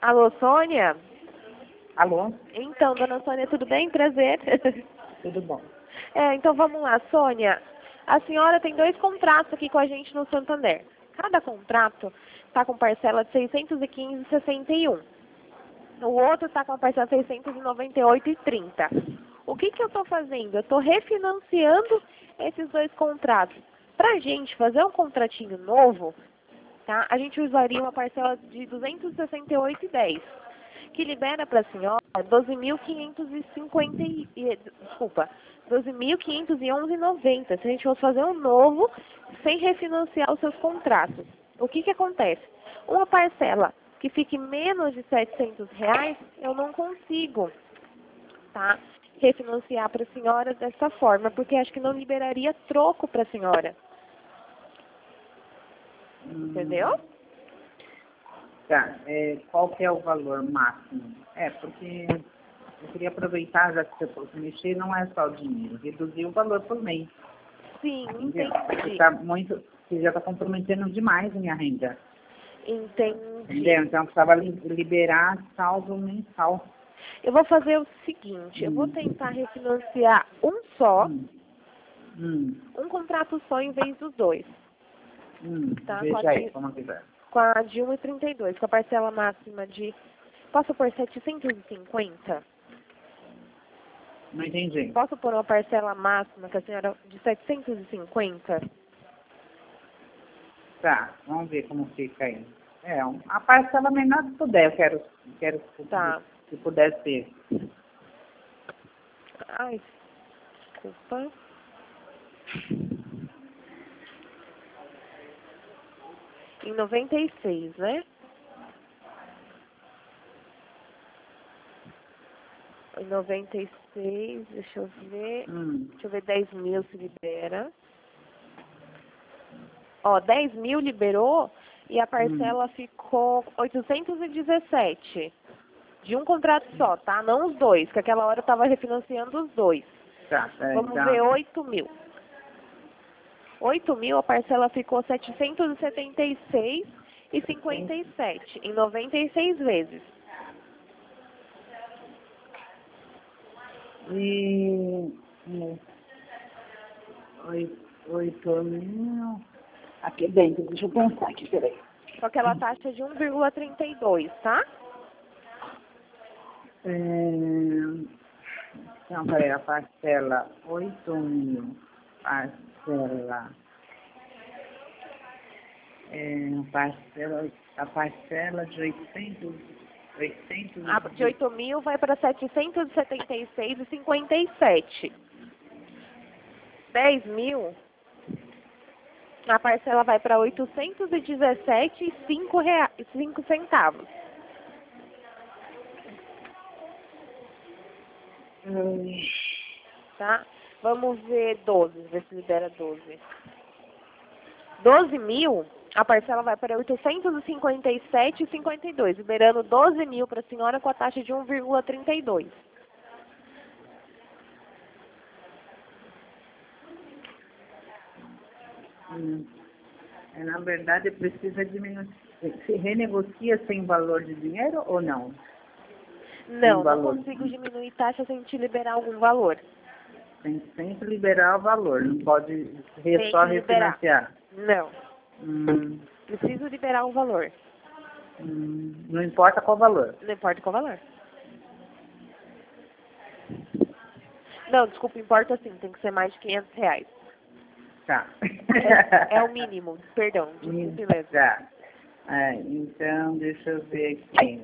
Alô, Sônia? Alô? Então, dona Sônia, tudo bem? Prazer. Tudo bom. Então vamos lá, Sônia. A senhora tem 2 contratos aqui com a gente no Santander. Cada contrato está com parcela de 615,61. O outro está com a parcela de 698,30. O que eu estou fazendo? Eu estou refinanciando esses 2 contratos. Para a gente fazer um contratinho novo, tá? A gente usaria uma parcela de 268,10, que libera para a senhora 12.511,90. Se a gente fosse fazer um novo, sem refinanciar os seus contratos. O que acontece? Uma parcela que fique menos de R$ 700, eu não consigo, tá? Refinanciar para a senhora dessa forma, porque acho que não liberaria troco para a senhora. Entendeu? Tá, qual que é o valor máximo? Porque eu queria aproveitar, já que você falou que mexer, não é só o dinheiro, reduzir o valor por mês. Sim, Entendeu? entendi. Você já está comprometendo demais a minha renda. Entendi. Entendeu? Então, precisava liberar saldo mensal. Eu vou fazer o seguinte, eu vou tentar refinanciar um só, um contrato só em vez dos 2. Tá? Veja aí, como quiser. Com a de 1,32, com a parcela máxima de... Posso pôr 750? Não entendi. Posso pôr uma parcela máxima que a senhora de 750? Tá, vamos ver como fica aí. A parcela menor que puder, eu quero Tá. se puder ser. Ai, desculpa. Em 96, né? Em 96, deixa eu ver. Deixa eu ver, 10 mil se libera. Ó, 10 mil liberou e a parcela ficou 817. De um contrato só, tá? Não os 2, que aquela hora eu tava refinanciando os 2. Tá, Vamos então, ver 8 mil. 8 mil, a parcela ficou 776,57 em 96 vezes. E 8 mil. Aqui dentro, deixa eu pensar aqui, peraí. Com aquela taxa de 1,32, tá? Então, peraí, a parcela 8 mil, a parcela de 800 A de 8 mil vai para 776,57. 10 mil, a parcela vai para 817,05 centavos. Tá? Vamos ver 12, ver se libera 12. 12 mil, a parcela vai para 857,52, liberando 12 mil para a senhora com a taxa de 1,32. Na verdade, precisa diminuir. Se renegocia sem valor de dinheiro ou não? Não consigo diminuir taxa sem te liberar algum valor. Tem que sempre liberar o valor, não pode só refinanciar. Não. Preciso liberar um valor. Não importa qual valor. Não importa qual valor. Não, desculpa, importa sim, tem que ser mais de R$ 500. Tá. É o mínimo, perdão, desculpe mesmo. Tá. Então, deixa eu ver aqui.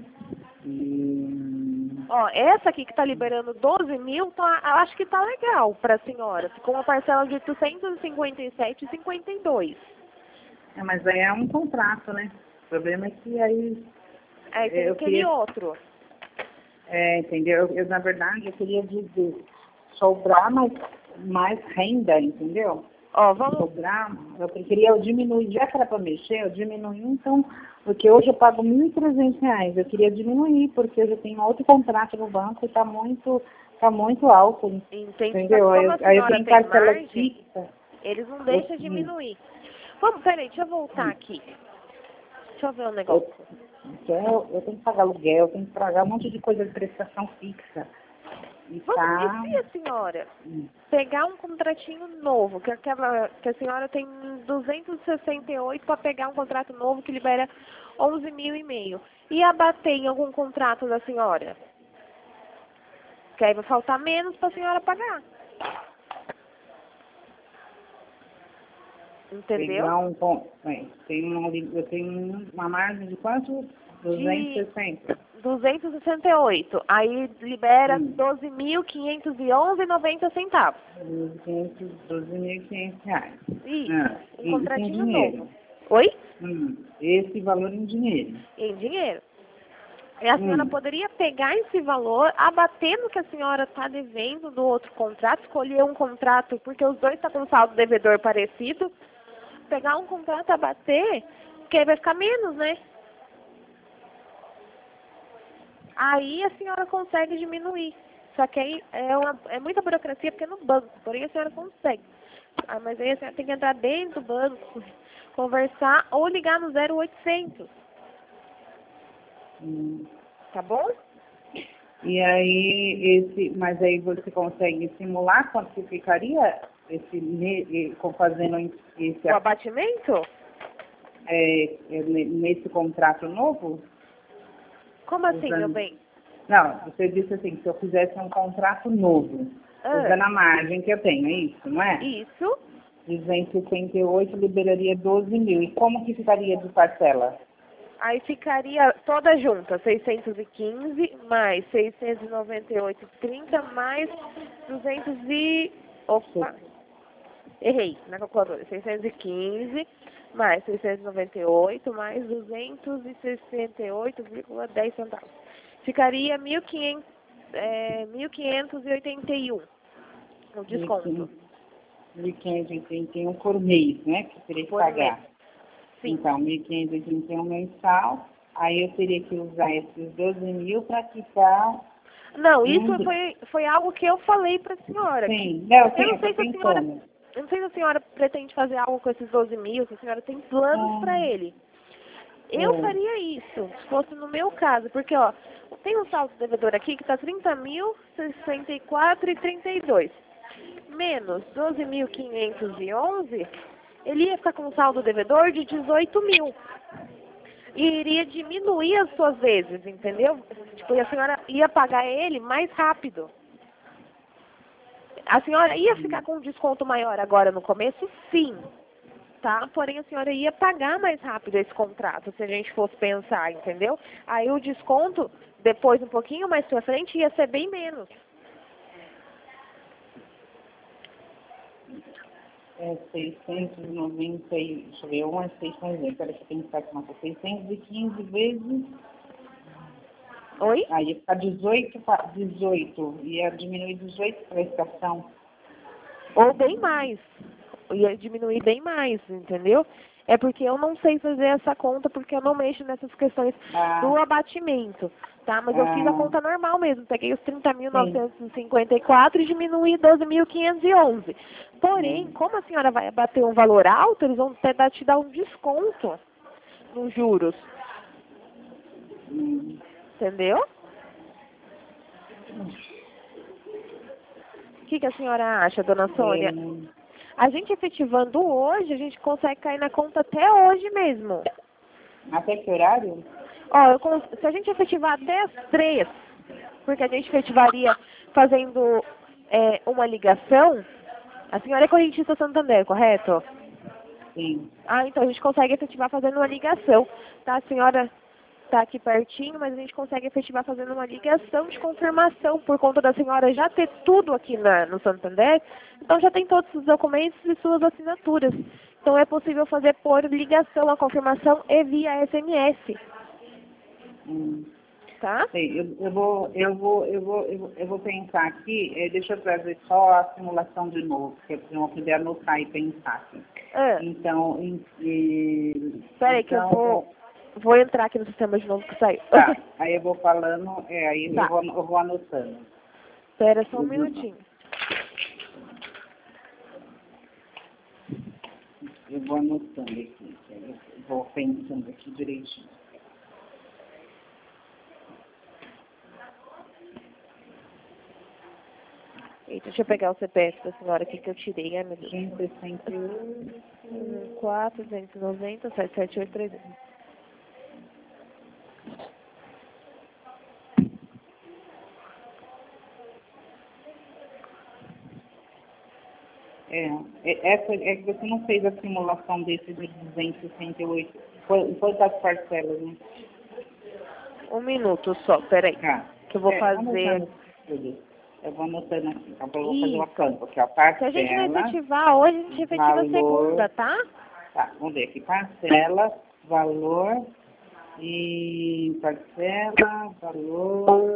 Ó, essa aqui que tá liberando 12 mil, eu acho que tá legal pra senhora. Ficou uma parcela de 857,52. Mas aí é um contrato, né? O problema é que aí... Aí tem aquele outro. Entendeu? Na verdade, eu queria sobrar mais renda, entendeu? Ó, vamos... Sobrar, eu queria diminuir, já que era para mexer, eu diminuí, então, porque hoje eu pago R$ 1.300, eu queria diminuir, porque eu já tenho outro contrato no banco e tá muito alto. Entendi. Entendeu? Aí eu tenho parcela fixa. Eles não deixam diminuir. Vamos, peraí, deixa eu voltar aqui. Deixa eu ver um negócio. Então, eu tenho que pagar aluguel, eu tenho que pagar um monte de coisa de prestação fixa. E E tá... se a senhora pegar um contratinho novo, que a senhora tem 268 para pegar um contrato novo que libera 11.500, e abater em algum contrato da senhora? Que aí vai faltar menos para a senhora pagar. Entendeu? Pegar eu tenho uma margem de quanto? De 260. 268. Aí libera Hum. 12.511,90 centavos. 12.500 reais. Isso. Um Isso em contratinho dinheiro. novo. Oi? Esse valor em dinheiro. Em dinheiro. E a senhora poderia pegar esse valor, abater no que a senhora está devendo do outro contrato, escolher um contrato, porque os dois estão com saldo devedor parecido, pegar um contrato, abater, que aí vai ficar menos, né? Aí a senhora consegue diminuir. Só que aí é muita burocracia porque é no banco, porém a senhora consegue. Mas aí a senhora tem que entrar dentro do banco, conversar ou ligar no 0800. Tá bom? E aí, mas aí você consegue simular quanto que ficaria fazendo esse O abatimento? nesse contrato novo? Como assim, meu bem? Não, você disse assim, se eu fizesse um contrato novo, usando a margem que eu tenho, é isso, não é? Isso. 268 liberaria 12.000. E como que ficaria de parcela? Aí ficaria toda junta, 615 mais 698,30 mais 200 e... Opa, errei na calculadora. 615 mais 698 mais 268,10 centavos. Ficaria 1.581 o desconto. 1.581 por mês, né? Que teria que Por pagar. mês. Sim. Então, 1.581 mensal. Aí eu teria que usar esses 12.000 para quitar. Não, isso foi algo que eu falei para a senhora. Sim, não, Eu não sei se a senhora, pensando. eu não sei se a senhora pretende fazer algo com esses 12.000, se a senhora tem planos para ele. Eu faria isso, se fosse no meu caso, porque, ó, tem um saldo devedor aqui que está 30.064,32. Menos 12.511, ele ia ficar com um saldo devedor de 18.000. E iria diminuir as suas vezes, entendeu? Tipo, a senhora ia pagar ele mais rápido. A senhora ia ficar com um desconto maior agora no começo, sim. Tá? Porém, a senhora ia pagar mais rápido esse contrato, se a gente fosse pensar, entendeu? Aí o desconto, depois um pouquinho mais pra frente, ia ser bem menos. 690, deixa eu ver, 1 é 600, peraí que eu tenho que ficar com 615 vezes. Oi? Aí ia ficar 18, ia diminuir 18 para a estação. Ou bem mais. Ia diminuir bem mais, entendeu? É porque eu não sei fazer essa conta, porque eu não mexo nessas questões do abatimento, tá? Mas eu fiz a conta normal mesmo. Peguei os 30.954 e diminuí 12.511. Porém, como a senhora vai abater um valor alto, eles vão te dar um desconto nos juros. Entendeu? O que a senhora acha, dona Sônia? A gente efetivando hoje, a gente consegue cair na conta até hoje mesmo. Até que horário? Ó, se a gente efetivar até as 3, porque a gente efetivaria fazendo uma ligação, a senhora é correntista Santander, correto? Sim. Ah, então a gente consegue efetivar fazendo uma ligação, tá? A senhora está aqui pertinho, mas a gente consegue efetivar fazendo uma ligação de confirmação, por conta da senhora já ter tudo aqui no Santander, então já tem todos os documentos e suas assinaturas. Então é possível fazer por ligação a confirmação e via SMS. Tá? Eu vou pensar aqui, deixa eu trazer só a simulação de novo, porque eu não poder anotar e pensar aqui. Então, peraí que eu vou entrar aqui no sistema de novo que saiu. Tá, aí eu vou falando, aí tá. eu vou anotando. Espera só um minutinho. Eu vou anotando aqui, eu vou pensando aqui direitinho. Eita, deixa eu pegar o CPF da senhora aqui que eu tirei. Ai, meu Deus. 168. 4, 290, 778, 300. Essa é que você não fez a simulação desse de 268. Foi das parcelas, né? Um minuto só, peraí. Tá. Que eu vou fazer. Anotando tudo. Eu vou anotando aqui. Tá? Eu vou fazer Isso. uma campo aqui, ó. Se a gente não Parcela, efetivar hoje, a gente efetiva valor. segunda, tá? Tá, vamos ver aqui. Parcela, valor e parcela, valor,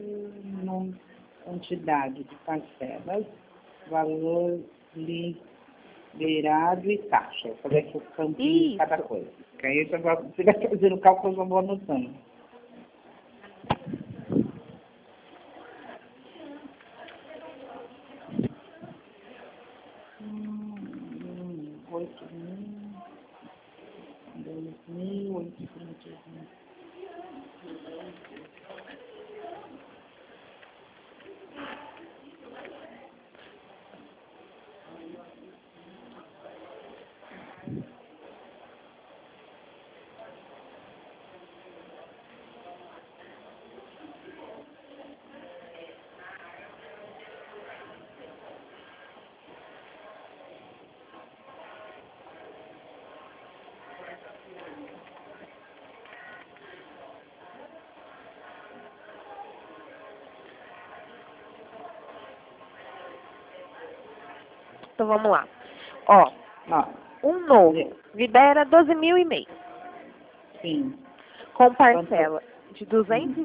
quantidade de parcelas, valor liberado e taxa. Vou fazer aqui o campinho de cada coisa. Porque aí você vai fazer o cálculo, eu já vou anotando. Oito mil, 8.000. Então vamos lá. Ó, um novo. Libera 12.500. Sim. Com parcela de R$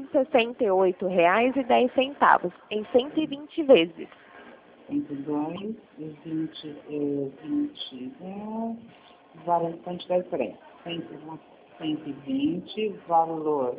268,10 em 120 vezes. 102, 20, 20, valor, quantidade, peraí, 120, valor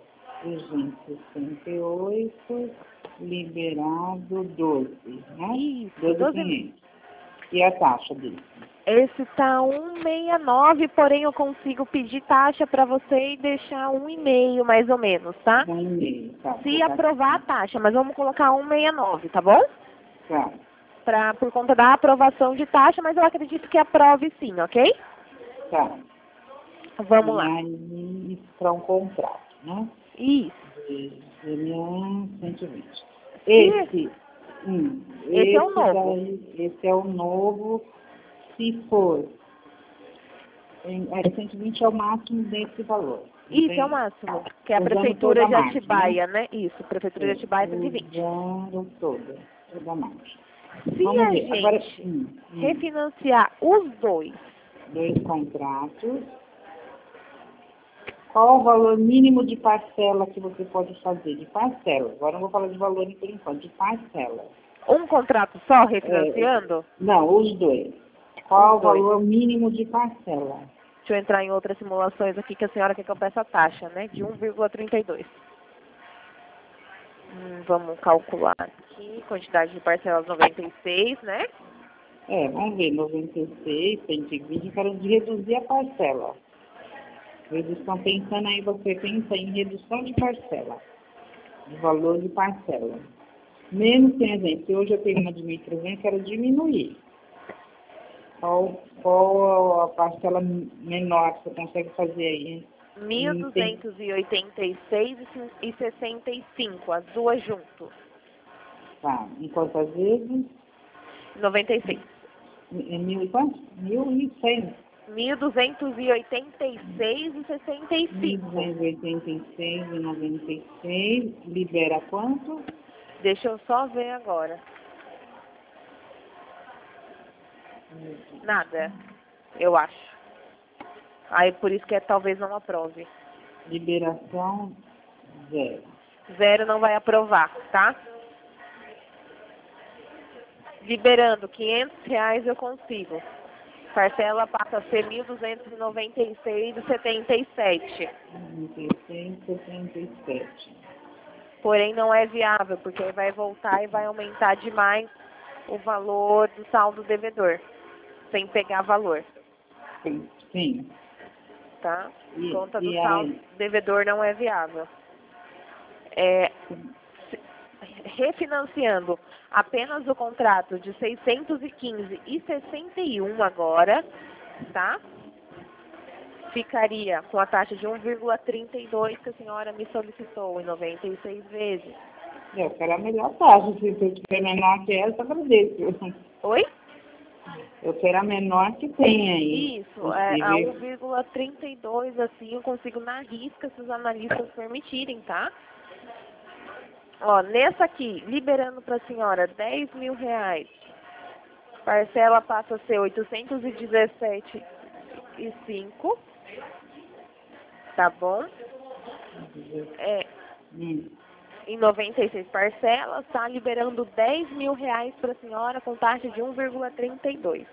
268, liberado 12, né? Isso, 12.500. E a taxa dele? Esse tá 1,69, porém eu consigo pedir taxa para você e deixar 1,5 mais ou menos, tá? 1,5, tá. Se aprovar a taxa, mas vamos colocar 1,69, tá bom? Tá. Por conta da aprovação de taxa, mas eu acredito que aprove sim, ok? Tá. Vamos lá. E aí, para um contrato, né? Isso. Seria 120. Esse é o novo. Esse é o novo. Se for, 120 é o máximo desse valor. Isso é o máximo, que é a Prefeitura de Atibaia, né? Isso, Prefeitura de Atibaia 120. Usando toda a margem. Se a gente agora, refinanciar os dois contratos, qual o valor mínimo de parcela que você pode fazer? De parcela. Agora não vou falar de valor por enquanto, de parcela. Um contrato só refinanciando? Não, os dois. Qual o valor mínimo de parcela? Deixa eu entrar em outras simulações aqui que a senhora quer que eu peça a taxa, né? De 1,32. Vamos calcular aqui. Quantidade de parcelas 96, né? Vamos ver. 96, 120. Eu quero reduzir a parcela. Eles estão pensando aí, você pensa em redução de parcela. De valor de parcela. Menos, por exemplo, se hoje eu tenho uma de 1.300, quero diminuir. Qual a parcela menor que você consegue fazer aí? 1.286,65, as duas junto. Tá. Em quantas vezes? 96. Mil e quanto? 1.100. 1.286,65. 1.286,96. Libera quanto? Deixa eu só ver agora. Nada, eu acho. Aí por isso que talvez não aprove. Liberação, 0. 0 não vai aprovar, tá? Liberando R$ 500 eu consigo. Parcela passa a ser 1.296,77. 96,77. Porém não é viável, porque aí vai voltar e vai aumentar demais o valor do saldo devedor, sem pegar valor. Sim. Tá? Conta do saldo devedor não é viável. É, refinanciando apenas o contrato de 615,61 agora, tá? Ficaria com a taxa de 1,32 que a senhora me solicitou em 96 vezes. Eu quero a melhor taxa, se você tiver menor que essa, eu agradeço. Oi? Eu quero a menor que tem aí. Isso, a 1,32 assim eu consigo na risca se os analistas permitirem, tá? Ó, nessa aqui, liberando para a senhora R$ 10.000, parcela passa a ser 817,05, tá bom? Em 96 parcelas, tá liberando R$ 10.000 para a senhora com taxa de 1,32.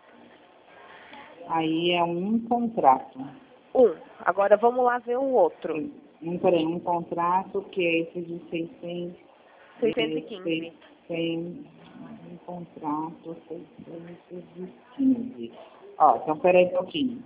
Aí é um contrato. Agora vamos lá ver o outro. Um contrato que é esse de 615. Tem um contrato 615. Ó, então peraí um pouquinho.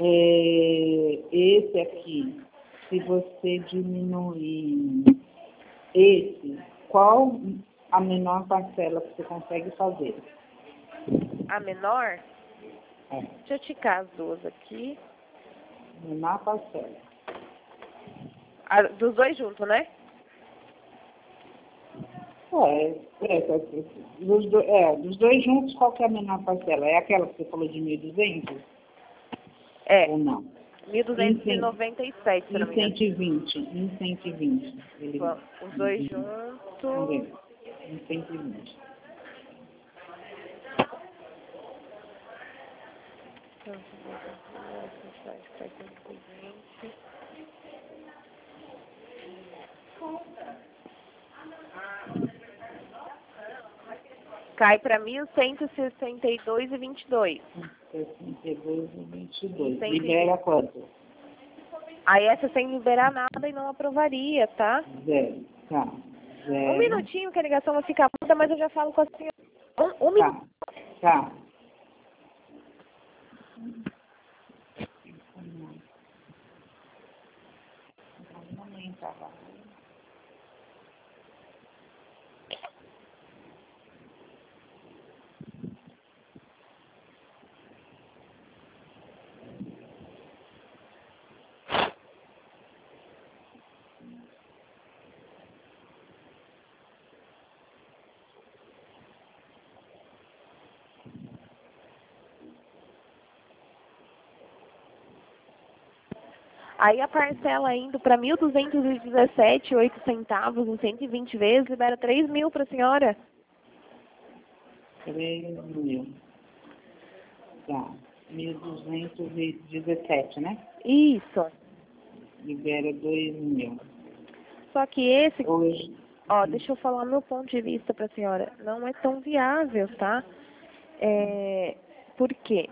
Esse aqui, se você diminuir esse, qual a menor parcela que você consegue fazer? A menor? Deixa eu ticar as duas aqui. Menor parcela. Dos dois juntos, né? Dos dois juntos, qual que é a menor parcela? É aquela que você falou de 1.200? Ou não? 1.297, se não me engano. 120. Os dois juntos. 120. Cai para 1.162,22. 62,22. Libera quanto? Aí essa sem liberar nada e não aprovaria, tá? Zero. Tá. Zero. Um minutinho que a ligação vai ficar muda, mas eu já falo com a senhora. Um minuto. Tá. Aí a parcela indo para 1.217,08 centavos em 120 vezes, libera 3.000 para a senhora. 3.000. Tá. 1.217, né? Isso. Libera 2.000. Só que esse, Hoje. ó, deixa eu falar meu ponto de vista para a senhora. Não é tão viável, tá? Por quê?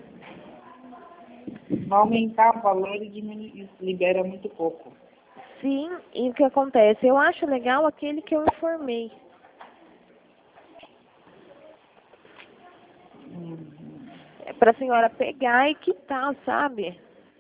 Vai aumentar o valor e libera muito pouco. Sim, e o que acontece? Eu acho legal aquele que eu informei. É para a senhora pegar e quitar, sabe?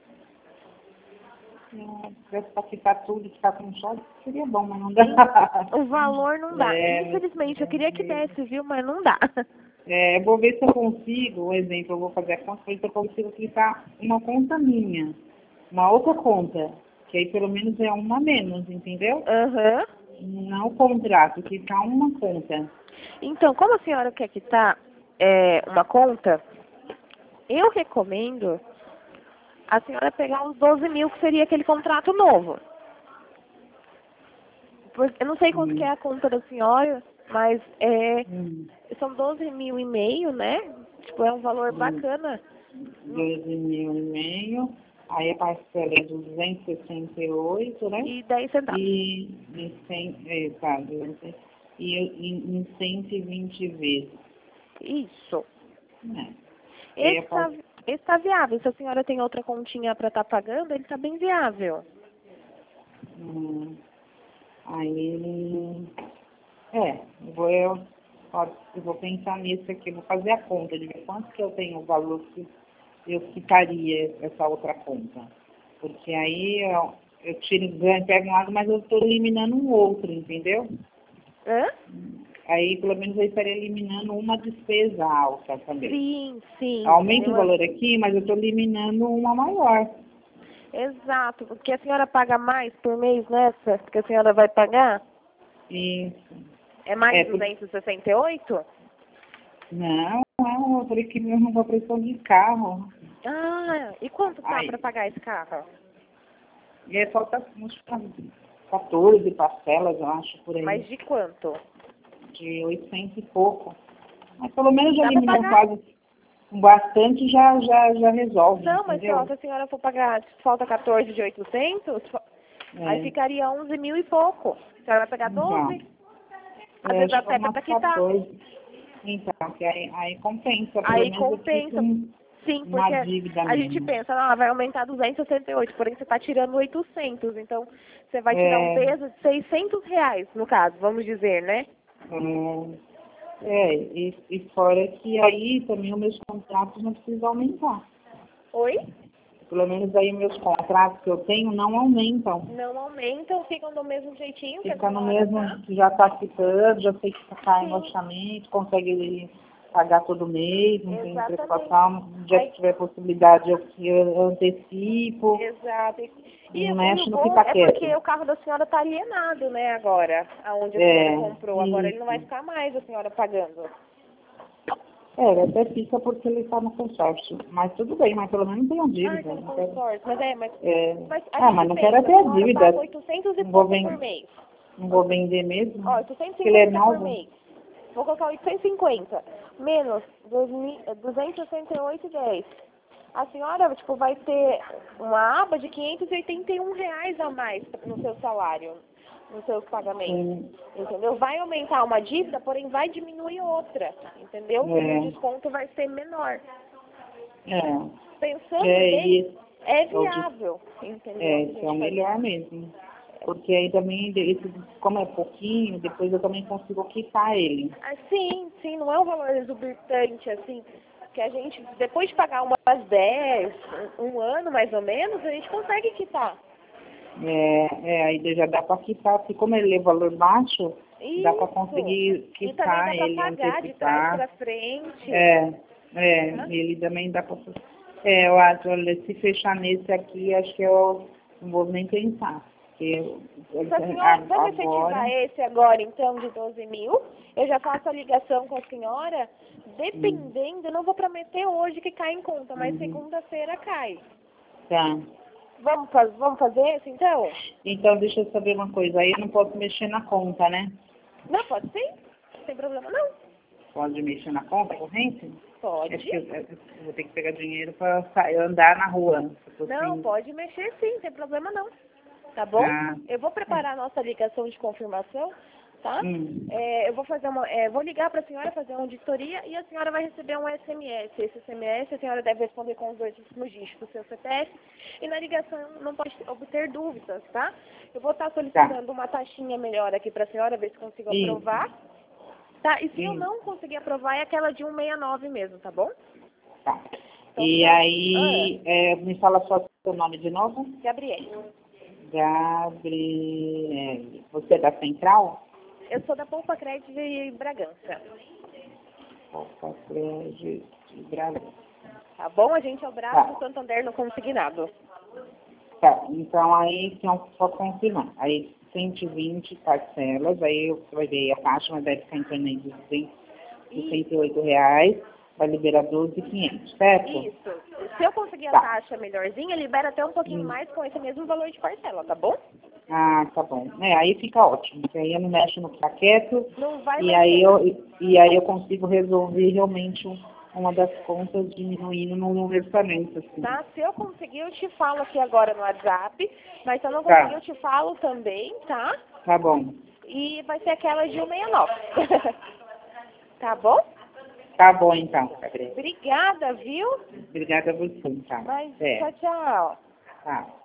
Para quitar tudo e ficar com só, seria bom, mas não dá. O valor não dá. Infelizmente, eu queria que desse, viu? Mas não dá. Eu vou ver se eu consigo, um exemplo, eu vou fazer a conta, ver se eu consigo clicar uma conta minha, uma outra conta, que aí pelo menos é uma a menos, entendeu? Não o contrato, clicar uma conta. Então, como a senhora quer quitar uma conta, eu recomendo a senhora pegar os 12.000, que seria aquele contrato novo. Eu não sei quanto que é a conta da senhora, mas são 12.500, né? Tipo, é um valor bacana. 12.500, aí a parcela é 268, né? E 10 centavos. E em 120 vezes. Isso. É. Esse tá viável. Se a senhora tem outra continha para estar pagando, ele tá bem viável. Aí, eu vou pensar nisso aqui, vou fazer a conta de ver quanto que eu tenho o valor que eu quitaria essa outra conta. Porque aí eu tiro, ganho, pego um lado, mas eu estou eliminando um outro, entendeu? Hã? Aí, pelo menos, eu estaria eliminando uma despesa alta também. Sim, sim. Aumenta o valor aqui, mas eu estou eliminando uma maior. Exato, porque a senhora paga mais por mês nessa que a senhora vai pagar? Isso. É mais 268? Não, eu falei que mesmo uma pressão de carro. Ah, e quanto tá para pagar esse carro? E falta uns 14 parcelas, eu acho, por aí. Mas de quanto? De 800 e pouco. Mas pelo menos já Dá pra eliminou pagar? quase bastante, já resolve, Não, mas entendeu? se a senhora for pagar, falta 14 de 800, aí ficaria 11 mil e pouco. A senhora vai pagar 12? Às vezes até para quitar. 14. Então, que aí compensa. Pelo Aí menos compensa. Sim, uma porque dívida a gente mesmo. pensa, ah, vai aumentar 268, porém você está tirando 800. Então, você vai tirar um peso de 600 reais, no caso, vamos dizer, né? E fora que aí também os meus contratos não precisam aumentar. Oi? Pelo menos aí meus contratos que eu tenho não aumentam. Não aumentam, ficam do mesmo jeitinho que a Fica no senhora mesmo, tá. já está quitando, já sei que cai no Sim. orçamento, consegue pagar todo mês, não tem Exatamente. preocupação. No dia que tiver possibilidade eu antecipo. Exato. E Não o mexe no bom que tá é quieto. porque o carro da senhora tá alienado, né, agora, aonde a senhora comprou. Agora ele não vai Isso. ficar mais a senhora pagando. Ele até fica porque ele está no consórcio. Mas tudo bem, mas pelo menos tem uma Ah, dívida. então Não quero- consórcio. Mas mas não quero até a dívida. paga 800 e Não vou, pouco por mês. não vou vender mesmo. Ó, Porque ele é 850 por novo. mês. Vou colocar 850. Menos 268,10. A senhora, tipo, vai ter uma aba de R$ 581 a mais no seu salário, nos seus pagamentos. Sim. Entendeu? Vai aumentar uma dívida, porém vai diminuir outra. Entendeu? E o desconto vai ser menor. Pensando bem, é viável. Entendeu? Isso é o melhor mesmo. Porque aí também, como é pouquinho, depois eu também consigo quitar ele. Sim, não é um valor exorbitante, assim, que a gente, depois de pagar umas 10, um ano mais ou menos, a gente consegue quitar. Aí já dá para quitar, porque como ele é valor baixo, dá para Isso. conseguir E também quitar dá ele, para pagar de trás para frente. Ele também dá para... Eu acho, olha, se fechar nesse aqui, acho que eu não vou nem pensar. Porque Vamos efetivar esse agora, então, de 12 mil. Eu já faço a ligação com a senhora. Dependendo, eu não vou prometer hoje que cai em conta, mas segunda-feira cai. Tá. Vamos fazer esse, então? Então, deixa eu saber uma coisa. Aí eu não posso mexer na conta, né? Não, pode sim. Sem problema, não. Pode mexer na conta corrente? Pode. Acho que eu vou ter que pegar dinheiro para andar na rua. Não, pode mexer sim, sem problema não. Tá bom? Eu vou preparar a nossa ligação de confirmação, tá? Eu vou fazer vou ligar para a senhora fazer uma auditoria e a senhora vai receber um SMS. Esse SMS a senhora deve responder com os 2 últimos dígitos do seu CPF e na ligação não pode obter dúvidas, tá? Eu vou estar solicitando uma taxinha melhor aqui para a senhora, ver se consigo aprovar. Tá? E se eu não conseguir aprovar, é aquela de 169 mesmo, tá bom? Tá. Então, e aí, me fala só o seu nome de novo? Gabriele. Gabriele. Você é da Central? Eu sou da Poupa Crédito de Bragança. Poupa Crédito de Bragança. Tá bom? A gente é o braço do Santander no consignado. Tá, então aí, só confirmar. Aí, 120 parcelas, aí você vai ver a taxa, mas deve ficar em torno de R$268, vai liberar 12.500, certo? Isso. Se eu conseguir a taxa melhorzinha, libera até um pouquinho mais com esse mesmo valor de parcela, tá bom? Ah, tá bom. Aí fica ótimo, porque aí eu não mexo no que tá quieto, não vai e aí eu consigo resolver realmente uma das contas diminuindo no orçamento. Assim. Tá, se eu conseguir, eu te falo aqui agora no WhatsApp, mas se eu não conseguir, eu te falo também, tá? Tá bom. E vai ser aquela de 169. Tá bom? Tá bom, então, Gabriela. Obrigada, viu? Obrigada a você, tá? Tchau, tchau. Tá.